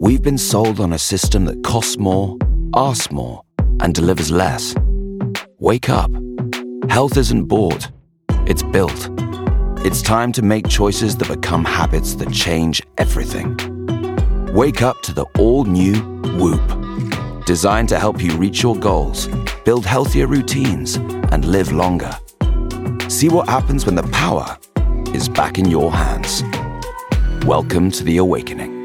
We've been sold on a system that costs more, asks more, and delivers less. Wake up. Health isn't bought, it's built. It's time to make choices that become habits that change everything. Wake up to the all-new Whoop, designed to help you reach your goals, build healthier routines, and live longer. See what happens when the power is back in your hands. Welcome to the awakening.